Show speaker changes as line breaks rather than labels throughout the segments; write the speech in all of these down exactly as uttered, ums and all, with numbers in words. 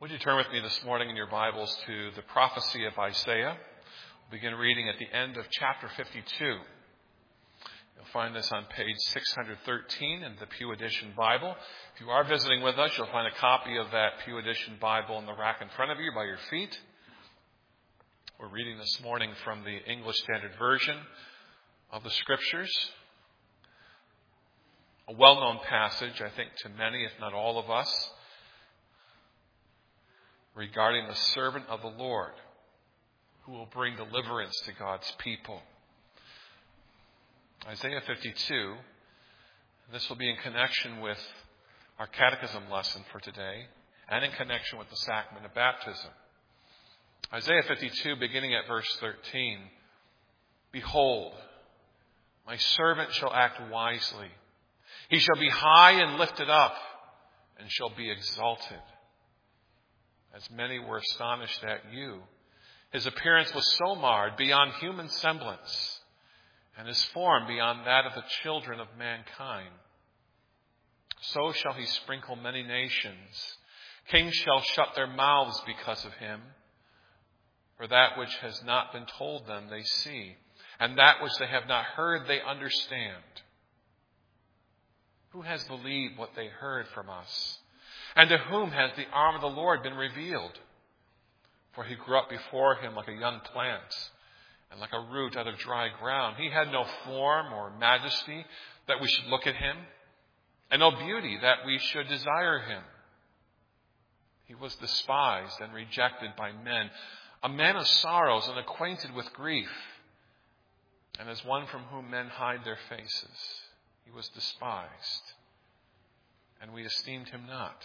Would you turn with me this morning in your Bibles to the prophecy of Isaiah? We'll begin reading at the end of chapter fifty-two. You'll find this on page six hundred thirteen in the Pew Edition Bible. If you are visiting with us, you'll find a copy of that Pew Edition Bible in the rack in front of you by your feet. We're reading this morning from the English Standard Version of the Scriptures. A well-known passage, I think, to many, if not all of us, regarding the servant of the Lord who will bring deliverance to God's people. Isaiah fifty-two, this will be in connection with our catechism lesson for today and in connection with the sacrament of baptism. Isaiah fifty-two, beginning at verse thirteen, "Behold, my servant shall act wisely. He shall be high and lifted up and shall be exalted. As many were astonished at you, his appearance was so marred beyond human semblance, and his form beyond that of the children of mankind. So shall he sprinkle many nations. Kings shall shut their mouths because of him. For that which has not been told them they see, and that which they have not heard they understand. Who has believed what they heard from us? And to whom has the arm of the Lord been revealed? For he grew up before him like a young plant, and like a root out of dry ground. He had no form or majesty that we should look at him, and no beauty that we should desire him. He was despised and rejected by men, a man of sorrows and acquainted with grief, and as one from whom men hide their faces. He was despised, and we esteemed him not.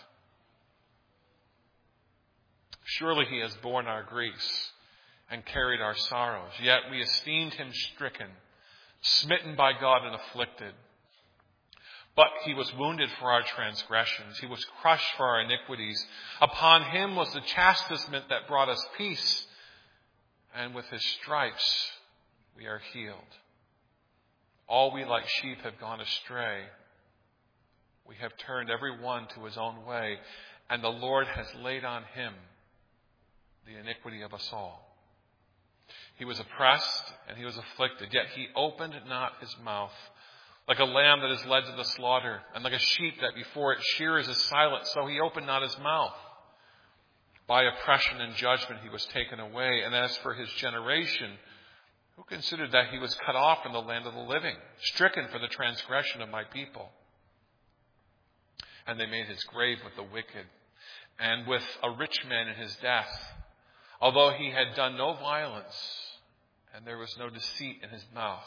Surely he has borne our griefs and carried our sorrows. Yet we esteemed him stricken, smitten by God and afflicted. But he was wounded for our transgressions. He was crushed for our iniquities. Upon him was the chastisement that brought us peace. And with his stripes we are healed. All we like sheep have gone astray. We have turned every one to his own way, and the Lord has laid on him the iniquity of us all. He was oppressed and he was afflicted, yet he opened not his mouth. Like a lamb that is led to the slaughter, and like a sheep that before its shearers is silent, so he opened not his mouth. By oppression and judgment he was taken away. And as for his generation, who considered that he was cut off from the land of the living, stricken for the transgression of my people? And they made his grave with the wicked, and with a rich man in his death, although he had done no violence, and there was no deceit in his mouth.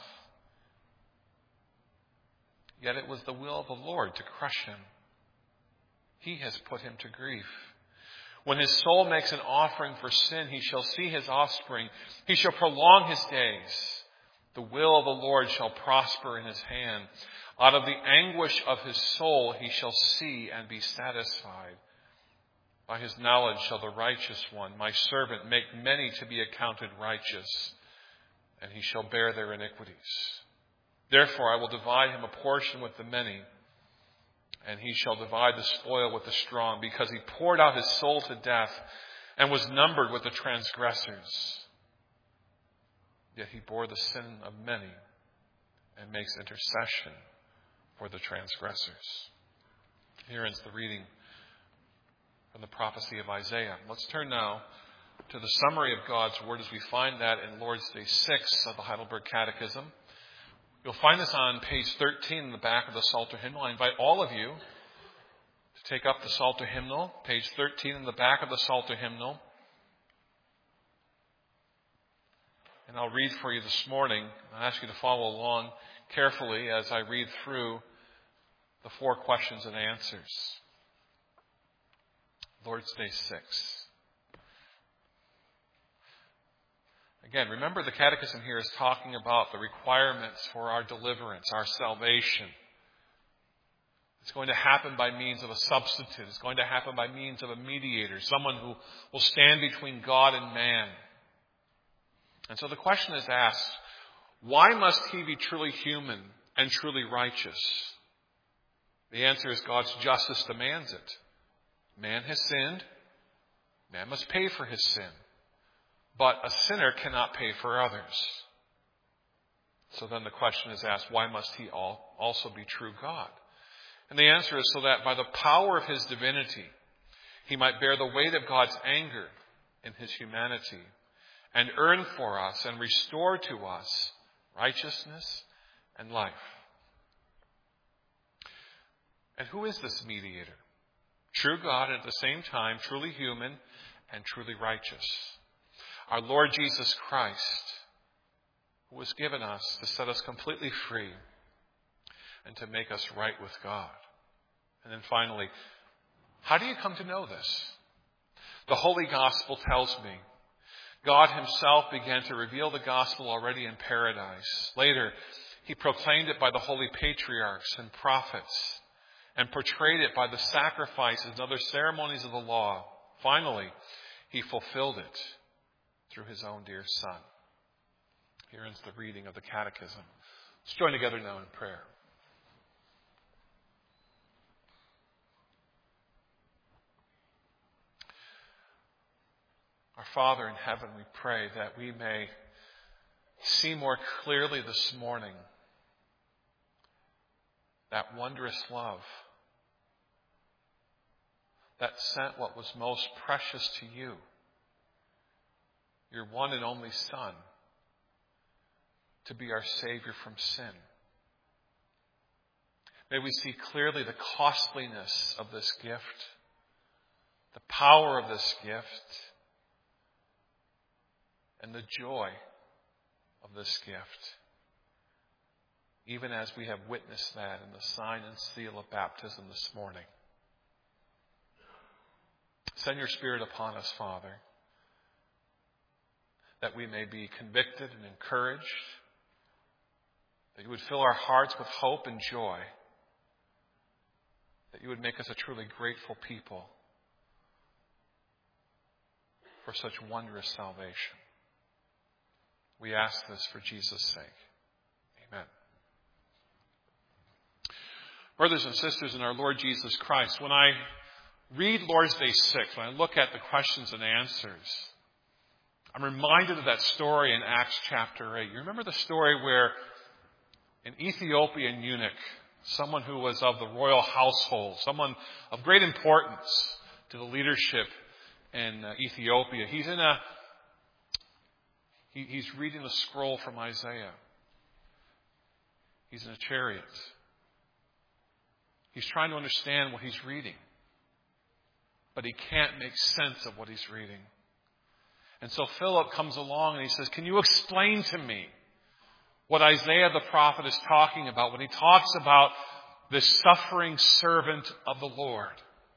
Yet it was the will of the Lord to crush him. He has put him to grief. When his soul makes an offering for sin, he shall see his offspring. He shall prolong his days. The will of the Lord shall prosper in his hand. Out of the anguish of his soul he shall see and be satisfied. By his knowledge shall the righteous one, my servant, make many to be accounted righteous, and he shall bear their iniquities. Therefore I will divide him a portion with the many, and he shall divide the spoil with the strong, because he poured out his soul to death and was numbered with the transgressors. Yet he bore the sin of many and makes intercession for the transgressors." Here ends the reading from the prophecy of Isaiah. Let's turn now to the summary of God's Word as we find that in Lord's Day six of the Heidelberg Catechism. You'll find this on page thirteen in the back of the Psalter Hymnal. I invite all of you to take up the Psalter Hymnal, page thirteen in the back of the Psalter Hymnal. And I'll read for you this morning. I'll ask you to follow along carefully as I read through the four questions and answers. Lord's Day six. Again, remember the Catechism here is talking about the requirements for our deliverance, our salvation. It's going to happen by means of a substitute. It's going to happen by means of a mediator, someone who will stand between God and man. And so the question is asked, why must he be truly human and truly righteous? The answer is God's justice demands it. Man has sinned. Man must pay for his sin. But a sinner cannot pay for others. So then the question is asked, why must he also be true God? And the answer is so that by the power of his divinity, he might bear the weight of God's anger in his humanity and earn for us and restore to us righteousness and life. And who is this mediator? True God and at the same time truly human and truly righteous. Our Lord Jesus Christ, who was given us to set us completely free and to make us right with God. And then finally, how do you come to know this? The Holy Gospel tells me God himself began to reveal the gospel already in paradise. Later, he proclaimed it by the holy patriarchs and prophets and portrayed it by the sacrifices and other ceremonies of the law. Finally, he fulfilled it through his own dear Son. Here ends the reading of the Catechism. Let's join together now in prayer. Our Father in heaven, we pray that we may see more clearly this morning that wondrous love that sent what was most precious to you, your one and only Son, to be our Savior from sin. May we see clearly the costliness of this gift, the power of this gift, and the joy of this gift, even as we have witnessed that in the sign and seal of baptism this morning. Send your Spirit upon us, Father, that we may be convicted and encouraged, that you would fill our hearts with hope and joy, that you would make us a truly grateful people for such wondrous salvation. We ask this for Jesus' sake. Amen. Brothers and sisters in our Lord Jesus Christ, when I read Lord's Day six, when I look at the questions and answers, I'm reminded of that story in Acts chapter eight. You remember the story where an Ethiopian eunuch, someone who was of the royal household, someone of great importance to the leadership in uh, Ethiopia, he's in a he, he's reading the scroll from Isaiah. He's in a chariot. He's trying to understand what he's reading, but he can't make sense of what he's reading. And so Philip comes along and he says, "Can you explain to me what Isaiah the prophet is talking about when he talks about this suffering servant of the Lord?"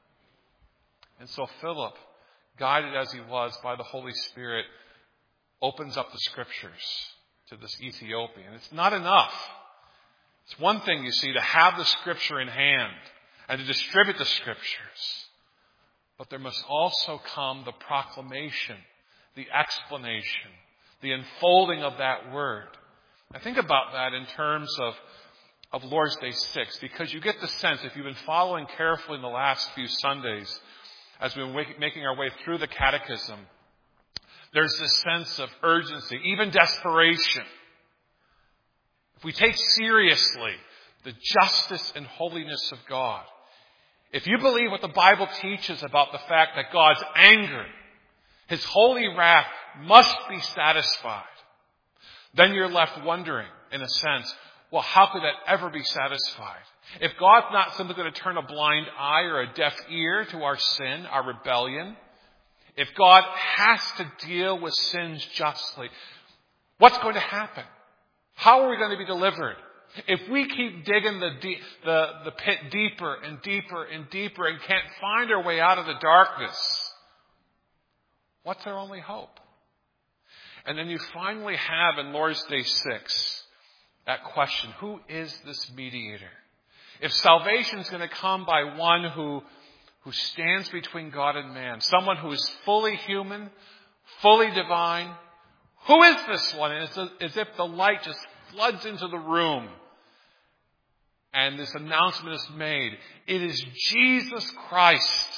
And so Philip, guided as he was by the Holy Spirit, opens up the scriptures to this Ethiopian. It's not enough. It's one thing, you see, to have the scripture in hand and to distribute the scriptures. But there must also come the proclamation, the explanation, the unfolding of that word. I think about that in terms of, of Lord's Day six, because you get the sense, if you've been following carefully in the last few Sundays, as we've been making our way through the Catechism, there's this sense of urgency, even desperation. If we take seriously the justice and holiness of God, if you believe what the Bible teaches about the fact that God's anger, his holy wrath, must be satisfied, then you're left wondering, in a sense, well, how could that ever be satisfied? If God's not simply going to turn a blind eye or a deaf ear to our sin, our rebellion, if God has to deal with sins justly, what's going to happen? How are we going to be delivered? If we keep digging the, de- the, the pit deeper and deeper and deeper and can't find our way out of the darkness, what's our only hope? And then you finally have in Lord's Day six that question, who is this mediator? If salvation is going to come by one who, who stands between God and man, someone who is fully human, fully divine, who is this one? And it's as if the light just floods into the room and this announcement is made. It is Jesus Christ,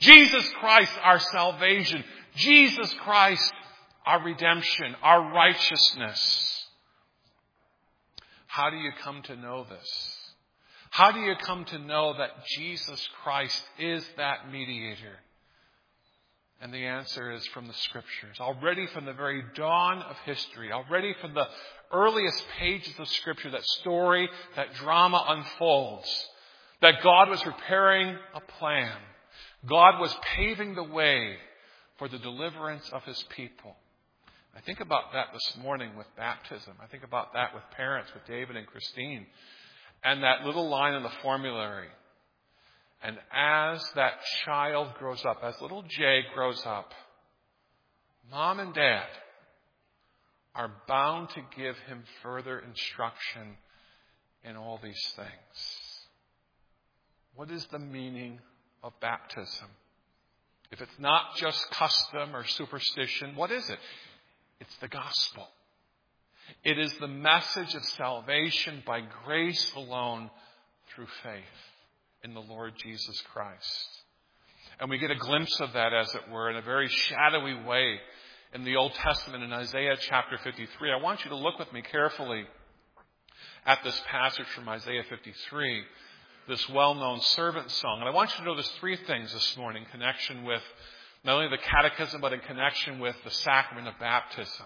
Jesus Christ, our salvation. Jesus Christ, our redemption, our righteousness. How do you come to know this? How do you come to know that Jesus Christ is that mediator? And the answer is from the Scriptures. Already from the very dawn of history, already from the earliest pages of Scripture, that story, that drama unfolds. That God was preparing a plan. God was paving the way for the deliverance of His people. I think about that this morning with baptism. I think about that with parents, with David and Christine. And that little line in the formulary. And as that child grows up, as little Jay grows up, Mom and Dad are bound to give him further instruction in all these things. What is the meaning of baptism? If it's not just custom or superstition, what is it? It's the gospel. It is the message of salvation by grace alone through faith in the Lord Jesus Christ. And we get a glimpse of that, as it were, in a very shadowy way in the Old Testament in Isaiah chapter fifty-three. I want you to look with me carefully at this passage from Isaiah fifty-three, this well-known servant song. And I want you to notice three things this morning in connection with not only the catechism, but in connection with the sacrament of baptism.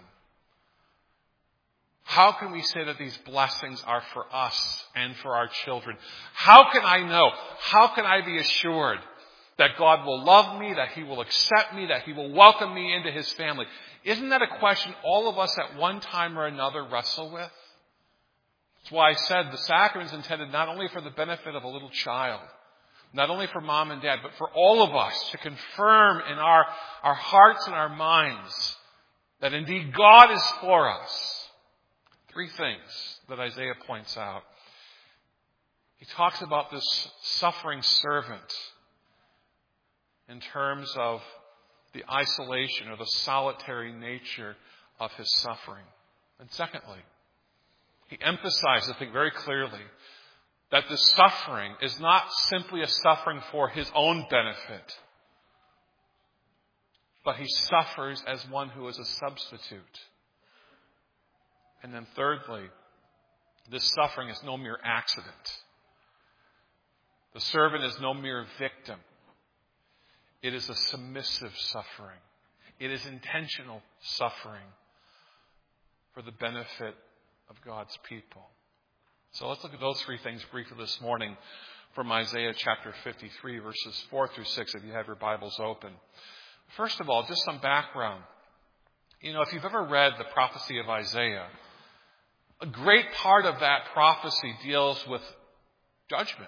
How can we say that these blessings are for us and for our children? How can I know? How can I be assured that God will love me, that He will accept me, that He will welcome me into His family? Isn't that a question all of us at one time or another wrestle with? That's why I said the sacrament is intended not only for the benefit of a little child, not only for mom and dad, but for all of us to confirm in our, our hearts and our minds that indeed God is for us. Three things that Isaiah points out. He talks about this suffering servant in terms of the isolation or the solitary nature of his suffering. And secondly, he emphasizes, I think very clearly, that the suffering is not simply a suffering for his own benefit, but he suffers as one who is a substitute. And then thirdly, this suffering is no mere accident. The servant is no mere victim. It is a submissive suffering. It is intentional suffering for the benefit of God's people. So let's look at those three things briefly this morning from Isaiah chapter fifty-three, verses four through six, if you have your Bibles open. First of all, just some background. You know, if you've ever read the prophecy of Isaiah, a great part of that prophecy deals with judgment.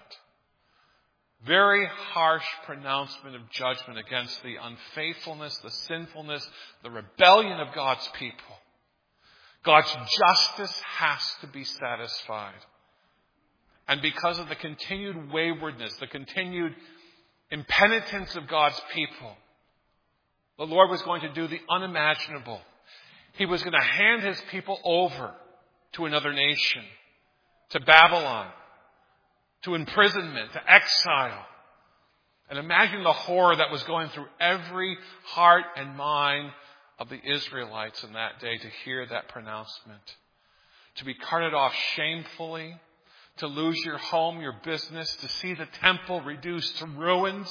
Very harsh pronouncement of judgment against the unfaithfulness, the sinfulness, the rebellion of God's people. God's justice has to be satisfied. And because of the continued waywardness, the continued impenitence of God's people, the Lord was going to do the unimaginable. He was going to hand His people over to another nation, to Babylon, to imprisonment, to exile. And imagine the horror that was going through every heart and mind of the Israelites in that day to hear that pronouncement. To be carted off shamefully, to lose your home, your business, to see the temple reduced to ruins.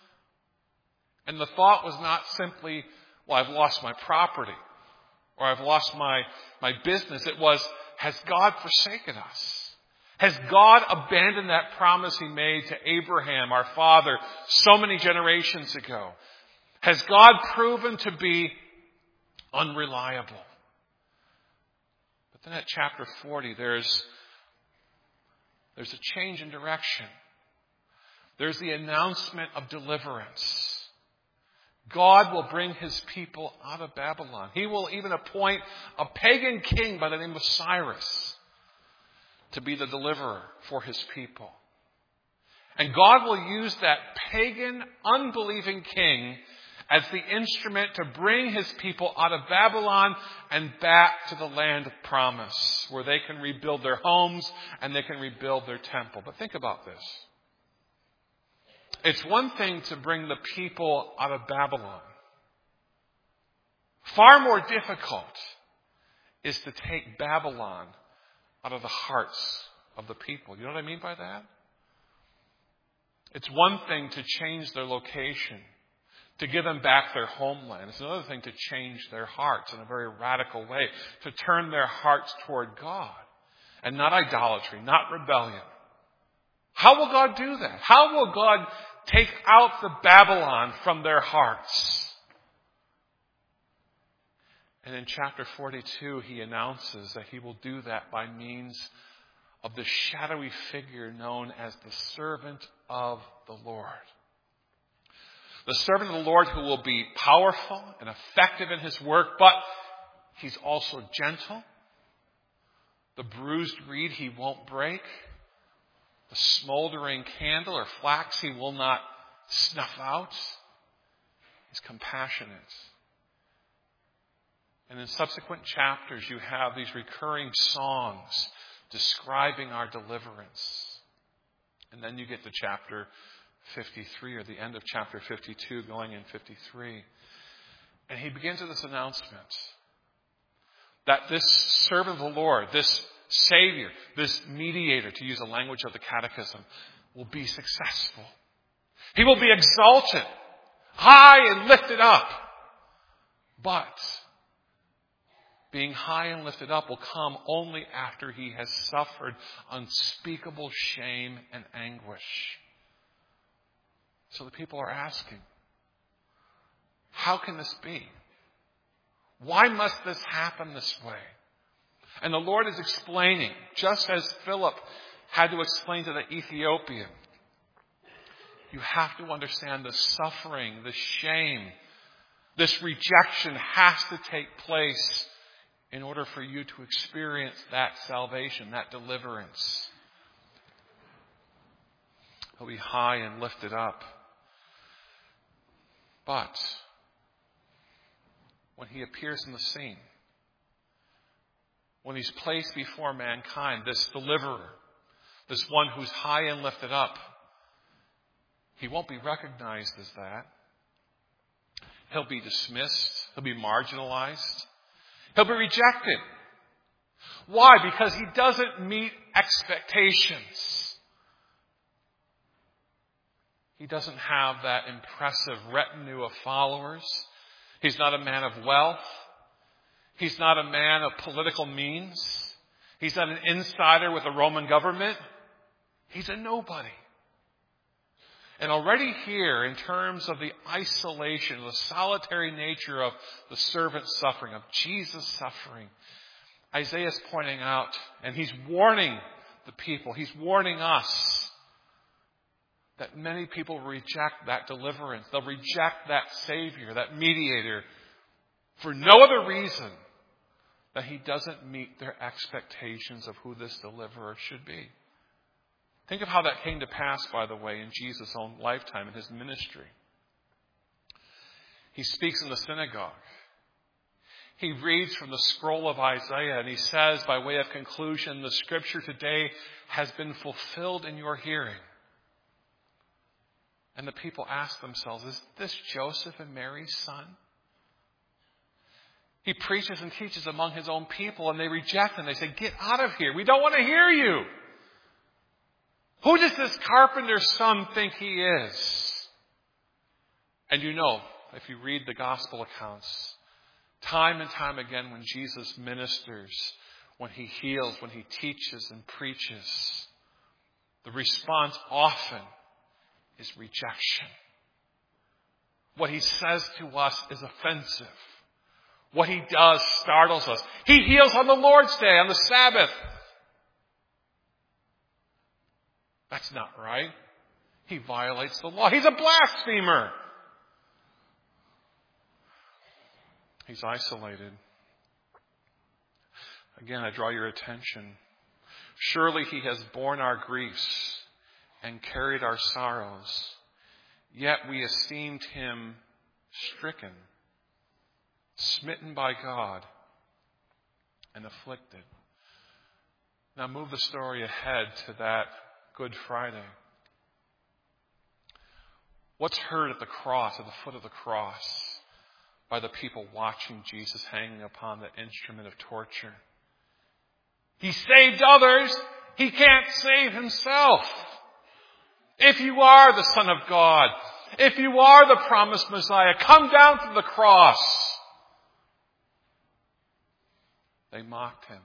And the thought was not simply, well, I've lost my property or I've lost my, my business. It was, has God forsaken us? Has God abandoned that promise He made to Abraham, our father, so many generations ago? Has God proven to be unreliable? But then at chapter forty, there's, there's a change in direction. There's the announcement of deliverance. God will bring His people out of Babylon. He will even appoint a pagan king by the name of Cyrus to be the deliverer for His people. And God will use that pagan, unbelieving king as the instrument to bring His people out of Babylon and back to the land of promise, where they can rebuild their homes and they can rebuild their temple. But think about this. It's one thing to bring the people out of Babylon. Far more difficult is to take Babylon out of the hearts of the people. You know what I mean by that? It's one thing to change their location, to give them back their homeland. It's another thing to change their hearts in a very radical way, to turn their hearts toward God and not idolatry, not rebellion. How will God do that? How will God take out the Babylon from their hearts? And in chapter forty-two, he announces that he will do that by means of the shadowy figure known as the servant of the Lord. The servant of the Lord who will be powerful and effective in his work, but he's also gentle. The bruised reed he won't break. The smoldering candle or flax he will not snuff out. He's compassionate. And in subsequent chapters, you have these recurring songs describing our deliverance. And then you get to chapter fifty-three, or the end of chapter fifty-two, going in fifty-three. And he begins with this announcement that this servant of the Lord, this Savior, this mediator, to use the language of the Catechism, will be successful. He will be exalted, high and lifted up. But being high and lifted up will come only after he has suffered unspeakable shame and anguish. So the people are asking, how can this be? Why must this happen this way? And the Lord is explaining, just as Philip had to explain to the Ethiopian. You have to understand the suffering, the shame, this rejection has to take place in order for you to experience that salvation, that deliverance. He'll be high and lifted up. But when he appears in the scene, when he's placed before mankind, this deliverer, this one who's high and lifted up, he won't be recognized as that. He'll be dismissed. He'll be marginalized. He'll be rejected. Why? Because he doesn't meet expectations. He doesn't have that impressive retinue of followers. He's not a man of wealth. He's not a man of political means. He's not an insider with the Roman government. He's a nobody. And already here, in terms of the isolation, the solitary nature of the servant's suffering, of Jesus' suffering, Isaiah is pointing out, and he's warning the people, he's warning us, that many people reject that deliverance. They'll reject that Savior, that mediator, for no other reason than he doesn't meet their expectations of who this deliverer should be. Think of how that came to pass, by the way, in Jesus' own lifetime, in his ministry. He speaks in the synagogue. He reads from the scroll of Isaiah, and he says, by way of conclusion, the scripture today has been fulfilled in your hearing. And the people ask themselves, is this Joseph and Mary's son? He preaches and teaches among his own people, and they reject him. They say, get out of here. We don't want to hear you. Who does this carpenter's son think he is? And you know, if you read the gospel accounts, time and time again when Jesus ministers, when he heals, when he teaches and preaches, the response often is rejection. What he says to us is offensive. What he does startles us. He heals on the Lord's Day, on the Sabbath. That's not right. He violates the law. He's a blasphemer. He's isolated. Again, I draw your attention. Surely he has borne our griefs and carried our sorrows, yet we esteemed him stricken, smitten by God, and afflicted. Now move the story ahead to that Good Friday. What's heard at the cross, at the foot of the cross, by the people watching Jesus hanging upon the instrument of torture? He saved others. He can't save himself. If you are the Son of God, if you are the promised Messiah, come down from the cross. They mocked him.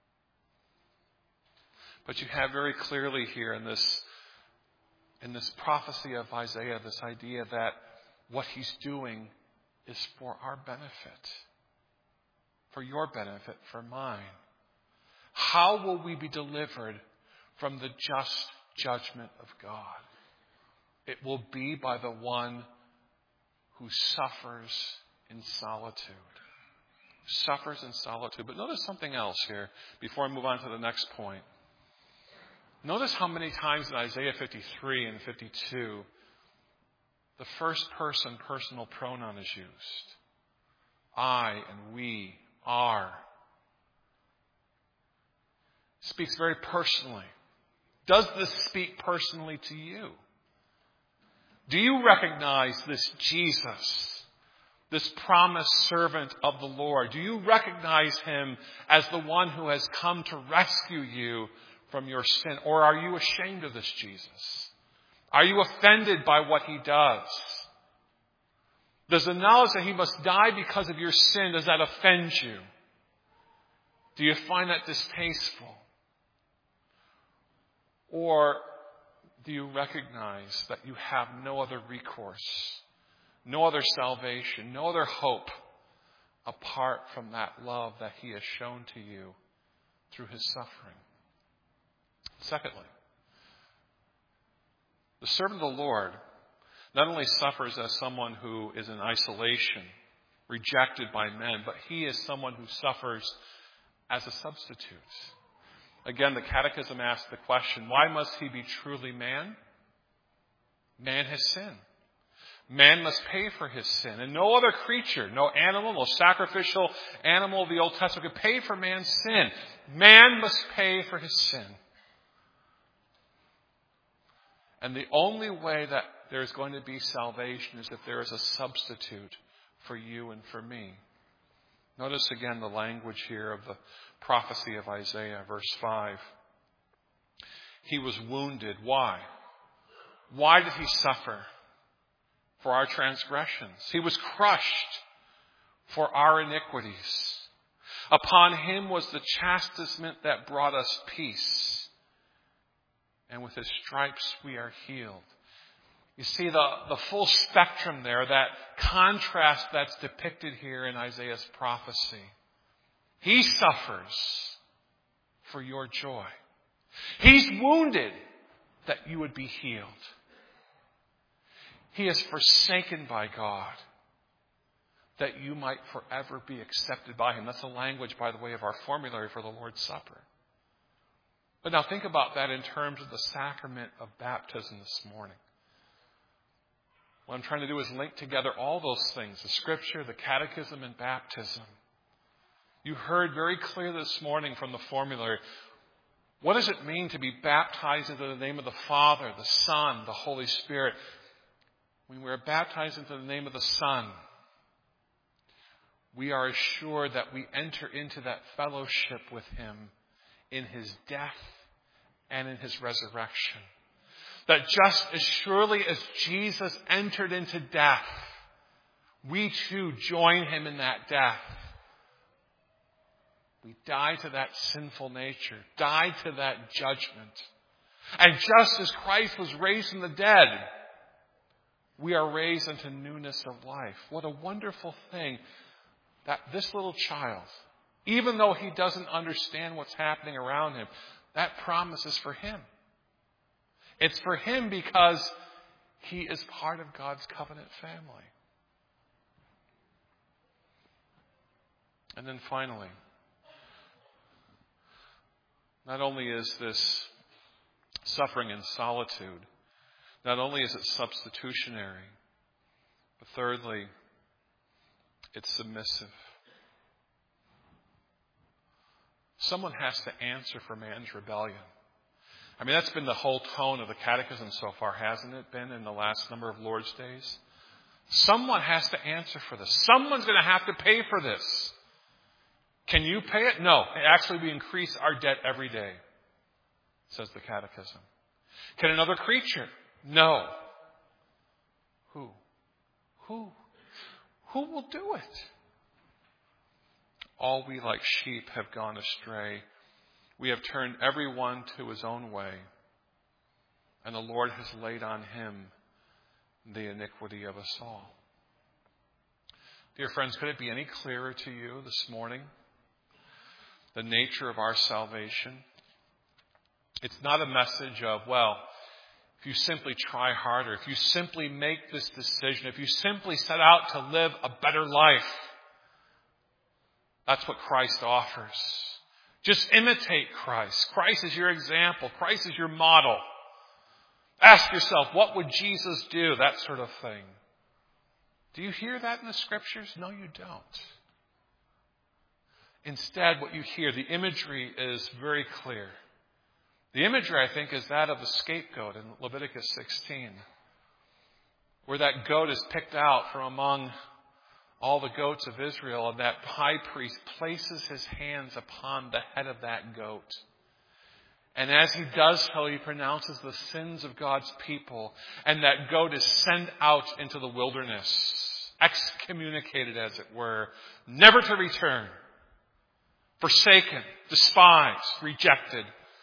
But you have very clearly here in this, in this prophecy of Isaiah, this idea that what he's doing is for our benefit. For your benefit, for mine. How will we be delivered from the just judgment of God? It will be by the one who suffers in solitude. Suffers in solitude. But notice something else here before I move on to the next point. Notice how many times in Isaiah fifty-three and fifty-two the first person personal pronoun is used. I and we, are. Speaks very personally. Does this speak personally to you? Do you recognize this Jesus, this promised servant of the Lord? Do you recognize him as the one who has come to rescue you from your sin? Or are you ashamed of this Jesus? Are you offended by what he does? Does the knowledge that he must die because of your sin, does that offend you? Do you find that distasteful? Or do you recognize that you have no other recourse, no other salvation, no other hope apart from that love that he has shown to you through his suffering? Secondly, the servant of the Lord not only suffers as someone who is in isolation, rejected by men, but he is someone who suffers as a substitute. Again, the Catechism asks the question, why must he be truly man? Man has sinned. Man must pay for his sin. And no other creature, no animal, no sacrificial animal of the Old Testament could pay for man's sin. Man must pay for his sin. And the only way that there is going to be salvation is if there is a substitute for you and for me. Notice again the language here of the prophecy of Isaiah, verse five. He was wounded. Why? Why did he suffer? For our transgressions. He was crushed for our iniquities. Upon him was the chastisement that brought us peace. And with his stripes we are healed. You see the, the full spectrum there, that contrast that's depicted here in Isaiah's prophecy. He suffers for your joy. He's wounded that you would be healed. He is forsaken by God that you might forever be accepted by him. That's the language, by the way, of our formulary for the Lord's Supper. But now think about that in terms of the sacrament of baptism this morning. What I'm trying to do is link together all those things, the Scripture, the Catechism, and baptism. You heard very clearly this morning from the formulary, what does it mean to be baptized into the name of the Father, the Son, the Holy Spirit? When we are baptized into the name of the Son, we are assured that we enter into that fellowship with him in his death and in his resurrection. That just as surely as Jesus entered into death, we too join him in that death. We die to that sinful nature, die to that judgment. And just as Christ was raised from the dead, we are raised into newness of life. What a wonderful thing that this little child, even though he doesn't understand what's happening around him, that promise is for him. It's for him because he is part of God's covenant family. And then finally, not only is this suffering in solitude, not only is it substitutionary, but thirdly, it's submissive. Someone has to answer for man's rebellion. I mean, that's been the whole tone of the catechism so far, hasn't it been, in the last number of Lord's Days? Someone has to answer for this. Someone's going to have to pay for this. Can you pay it? No. Actually, we increase our debt every day, says the catechism. Can another creature? No. Who? Who? Who will do it? All we like sheep have gone astray. We have turned every one to his own way, and the Lord has laid on him the iniquity of us all. Dear friends, could it be any clearer to you this morning the nature of our salvation? It's not a message of, well, if you simply try harder, if you simply make this decision, if you simply set out to live a better life, that's what Christ offers. Just imitate Christ. Christ is your example. Christ is your model. Ask yourself, what would Jesus do? That sort of thing. Do you hear that in the Scriptures? No, you don't. Instead, what you hear, the imagery is very clear. The imagery, I think, is that of the scapegoat in Leviticus sixteen, where that goat is picked out from among all the goats of Israel, and that high priest places his hands upon the head of that goat. And as he does so, he pronounces the sins of God's people, and that goat is sent out into the wilderness, excommunicated, as it were, never to return, forsaken, despised, rejected.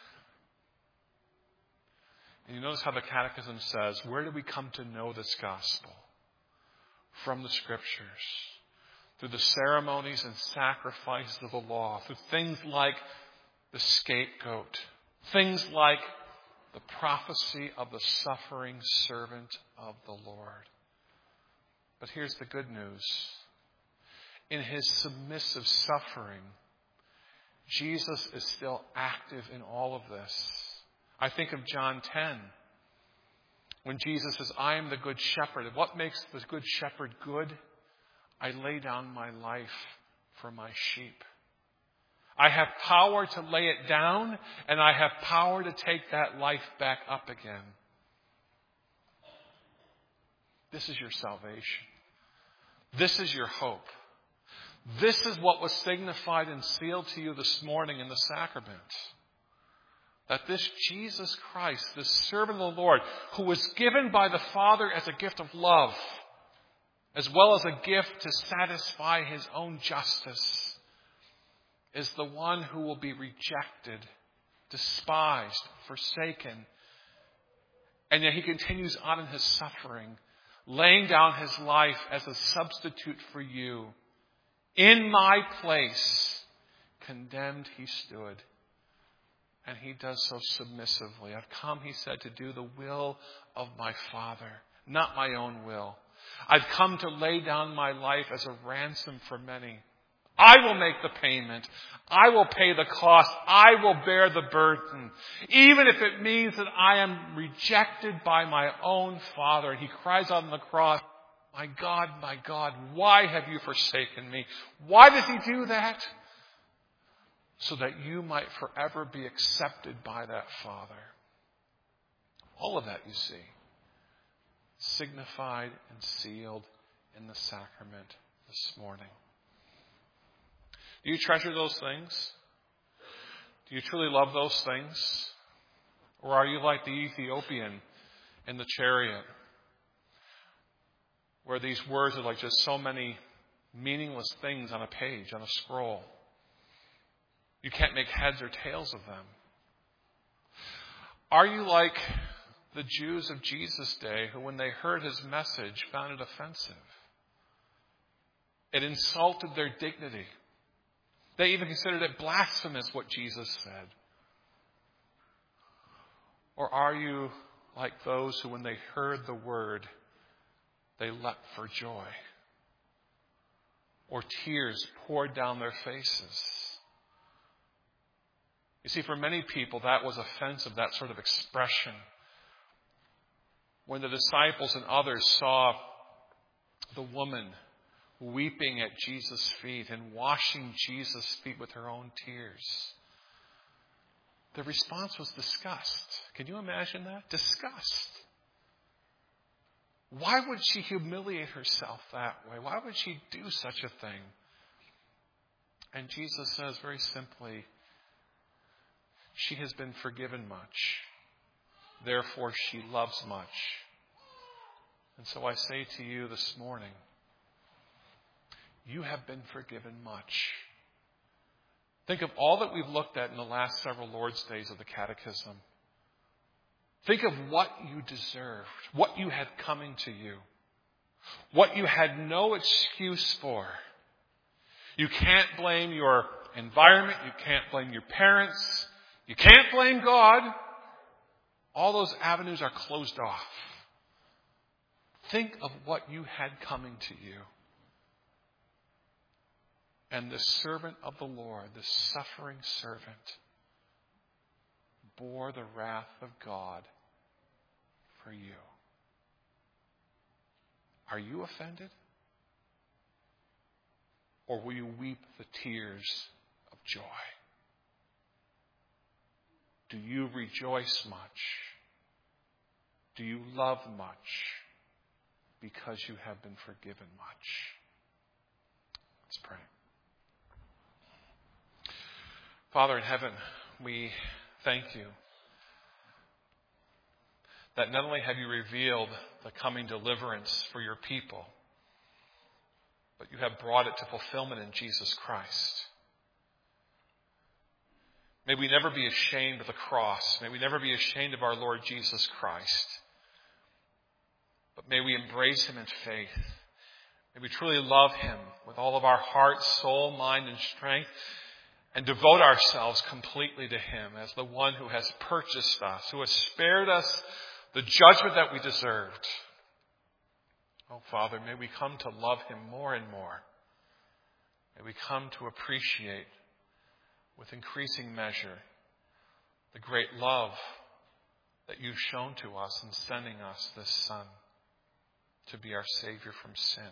And you notice how the Catechism says, where do we come to know this gospel? From the Scriptures, through the ceremonies and sacrifices of the law, through things like the scapegoat, things like the prophecy of the suffering servant of the Lord. But here's the good news. In his submissive suffering, Jesus is still active in all of this. I think of John ten, when Jesus says, I am the good shepherd. And what makes the good shepherd good? I lay down my life for my sheep. I have power to lay it down, and I have power to take that life back up again. This is your salvation. This is your hope. This is what was signified and sealed to you this morning in the sacrament. That this Jesus Christ, this servant of the Lord, who was given by the Father as a gift of love, as well as a gift to satisfy his own justice, is the one who will be rejected, despised, forsaken. And yet he continues on in his suffering, laying down his life as a substitute for you. In my place, condemned he stood. And he does so submissively. I've come, he said, to do the will of my Father, not my own will. I've come to lay down my life as a ransom for many. I will make the payment. I will pay the cost. I will bear the burden. Even if it means that I am rejected by my own Father. And he cries out on the cross, my God, my God, why have you forsaken me? Why does he do that? So that you might forever be accepted by that Father. All of that, you see, signified and sealed in the sacrament this morning. Do you treasure those things? Do you truly love those things? Or are you like the Ethiopian in the chariot, where these words are like just so many meaningless things on a page, on a scroll? You can't make heads or tails of them. Are you like the Jews of Jesus' day who, when they heard his message, found it offensive? It insulted their dignity. They even considered it blasphemous what Jesus said. Or are you like those who, when they heard the word, they leapt for joy? Or tears poured down their faces? You see, for many people, that was offensive, that sort of expression. When the disciples and others saw the woman weeping at Jesus' feet and washing Jesus' feet with her own tears, The response was disgust. Can you imagine that? Disgust. Why would she humiliate herself that way? Why would she do such a thing? And Jesus says very simply, she has been forgiven much. Therefore, she loves much. And so I say to you this morning, you have been forgiven much. Think of all that we've looked at in the last several Lord's Days of the Catechism. Think of what you deserved, what you had coming to you, what you had no excuse for. You can't blame your environment. You can't blame your parents. You can't blame God. All those avenues are closed off. Think of what you had coming to you. And the servant of the Lord, the suffering servant, bore the wrath of God for you. Are you offended? Or will you weep the tears of joy? Do you rejoice much? Do you love much because you have been forgiven much? Let's pray. Father in heaven, we thank you that not only have you revealed the coming deliverance for your people, but you have brought it to fulfillment in Jesus Christ. May we never be ashamed of the cross. May we never be ashamed of our Lord Jesus Christ. But may we embrace him in faith. May we truly love him with all of our heart, soul, mind, and strength, and devote ourselves completely to him as the one who has purchased us, who has spared us the judgment that we deserved. Oh, Father, may we come to love him more and more. May we come to appreciate with increasing measure the great love that you've shown to us in sending us this Son to be our Savior from sin.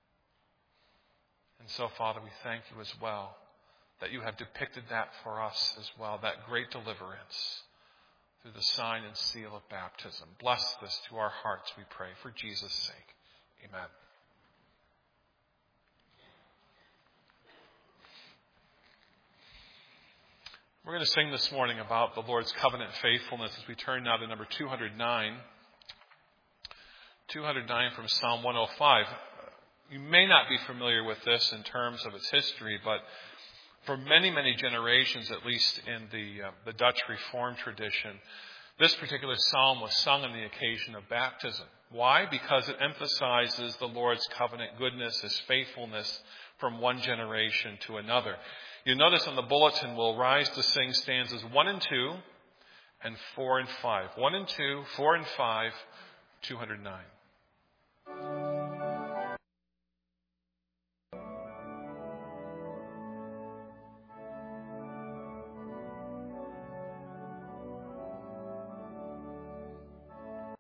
And so, Father, we thank you as well that you have depicted that for us as well, that great deliverance through the sign and seal of baptism. Bless this to our hearts, we pray, for Jesus' sake. Amen. We're going to sing this morning about the Lord's covenant faithfulness as we turn now to number two hundred nine. two hundred nine from Psalm one oh five. You may not be familiar with this in terms of its history, but for many, many generations, at least in the, uh, the Dutch Reformed tradition, this particular psalm was sung on the occasion of baptism. Why? Because it emphasizes the Lord's covenant goodness, his faithfulness from one generation to another. You notice on the bulletin, we'll rise to sing stanzas one and two and four and five. One and two, four and five, two hundred nine.